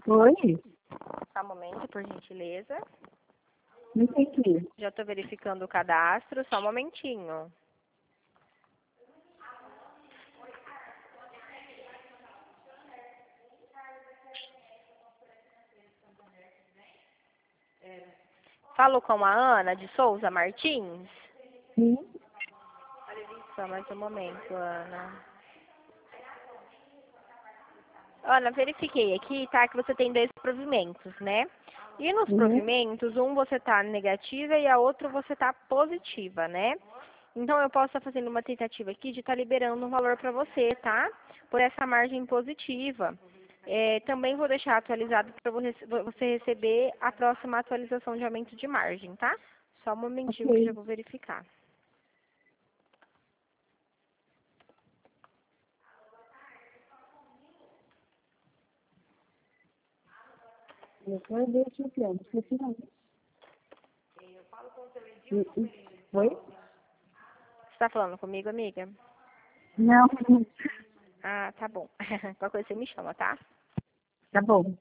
Oi? Só um momento, por gentileza. Não entendi. Já estou verificando o cadastro, só um momentinho. Falo com a Ana de Souza Martins? Sim? Só mais um momento, Ana. Ana, verifiquei aqui, tá, que você tem 2 provimentos, né? E nos provimentos, um você tá negativa e a outra você tá positiva, né? Então, eu posso estar fazendo uma tentativa aqui de estar liberando um valor para você, tá? Por essa margem positiva. Também vou deixar atualizado para você receber a próxima atualização de aumento de margem, tá? Só um momentinho que eu já Ok. vou verificar. Eu vou ver aqui o plano. Esqueci não. Oi? Você está falando comigo, amiga? Não. Ah, tá bom. Qualquer coisa você me chama, tá? Tá bom.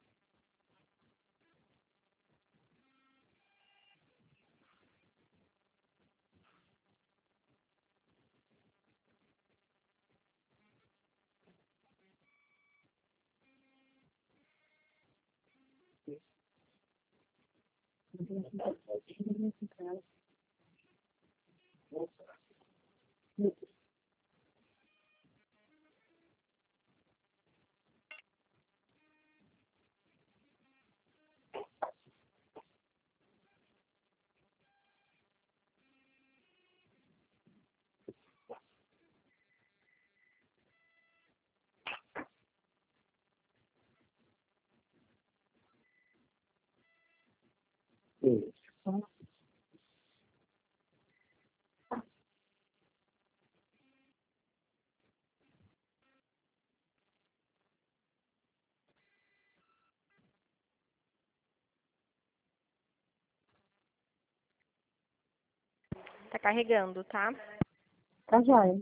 Tá carregando, tá? Tá joia.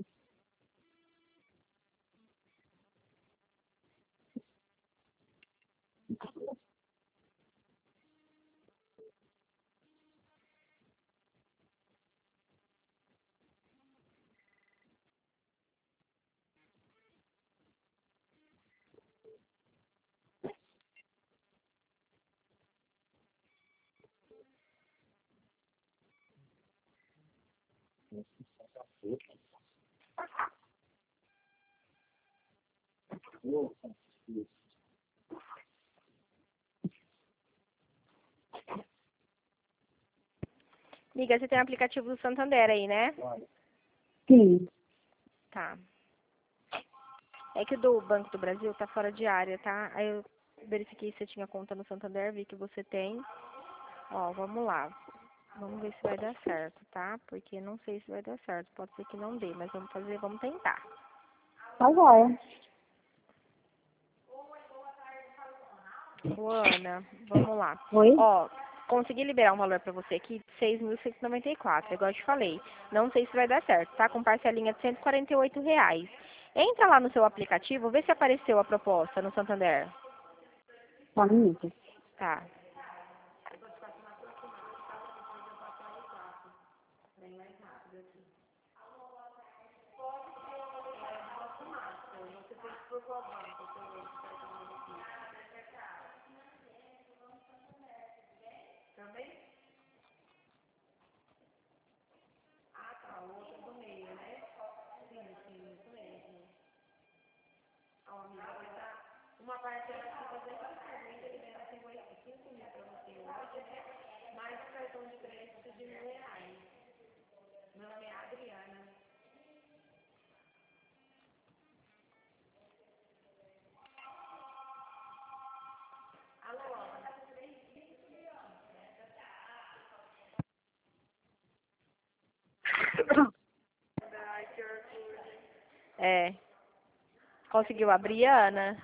Amiga, você tem o aplicativo do Santander aí, né? Sim. Tá. É que o do Banco do Brasil tá fora de área, tá? Aí eu verifiquei se você tinha conta no Santander, vi que você tem. Ó, vamos lá. Vamos ver se vai dar certo, tá? Porque não sei se vai dar certo. Pode ser que não dê, mas vamos fazer, vamos tentar. Tá joia. Ô, Ana, vamos lá. Oi? Ó, consegui liberar um valor pra você aqui de 6.194, igual eu te falei. Não sei se vai dar certo, tá? Com parcelinha de R$ 148. Entra lá no seu aplicativo, vê se apareceu a proposta no Santander. Só um minuto. Tá. É. Conseguiu abrir, Ana?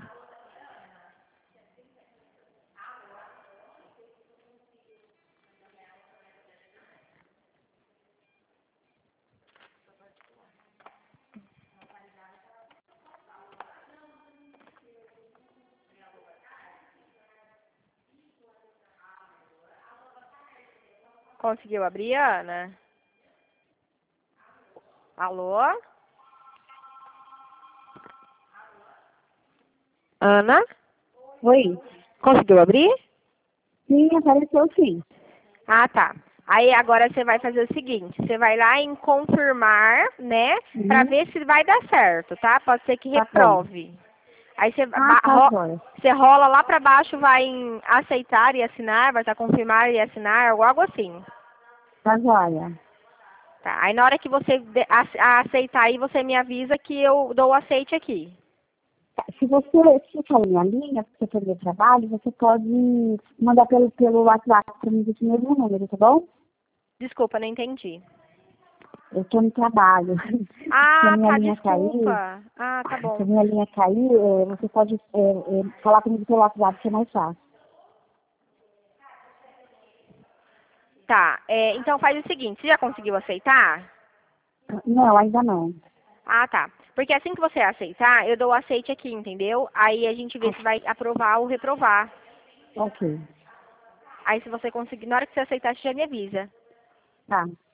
Conseguiu abrir, Ana? Alô? Ana? Oi. Conseguiu abrir? Sim, apareceu sim. Ah, tá. Aí agora você vai fazer o seguinte, você vai lá em confirmar, né? Pra Uhum. ver se vai dar certo, tá? Pode ser que Tá bom. reprove. Aí você, Ah, tá jóia. você rola lá pra baixo, vai em aceitar e assinar, vai estar confirmar e assinar, ou algo assim. Tá jóia. Tá? Aí na hora que você aceitar aí, você me avisa que eu dou o aceite aqui. Tá, se você ficar na minha linha, se você for meu trabalho, você pode mandar pelo WhatsApp para mim esse mesmo número, tá bom? Desculpa, não entendi. Eu estou no trabalho. Se a Ah, minha tá, linha cair, desculpa. Ah, tá se a bom. minha linha cair, você pode falar comigo pelo WhatsApp, que é mais fácil. Tá, então faz o seguinte, você já conseguiu aceitar? Não, ainda não. Ah, tá. Porque assim que você aceitar, eu dou o aceite aqui, entendeu? Aí a gente vê se vai aprovar ou reprovar. Ok. Aí se você conseguir, na hora que você aceitar, você já me avisa. Tá.